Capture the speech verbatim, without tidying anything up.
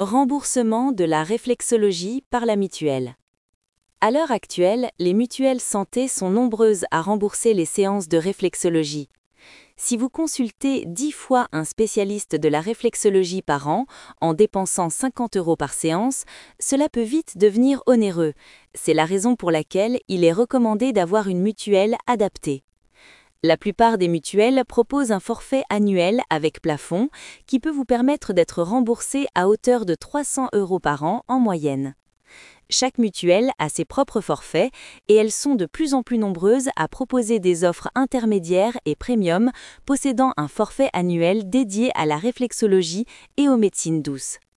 Remboursement de la réflexologie par la mutuelle. À l'heure actuelle, les mutuelles santé sont nombreuses à rembourser les séances de réflexologie. Si vous consultez dix fois un spécialiste de la réflexologie par an, en dépensant cinquante euros par séance, cela peut vite devenir onéreux. C'est la raison pour laquelle il est recommandé d'avoir une mutuelle adaptée. La plupart des mutuelles proposent un forfait annuel avec plafond qui peut vous permettre d'être remboursé à hauteur de trois cents euros par an en moyenne. Chaque mutuelle a ses propres forfaits et elles sont de plus en plus nombreuses à proposer des offres intermédiaires et premium possédant un forfait annuel dédié à la réflexologie et aux médecines douces.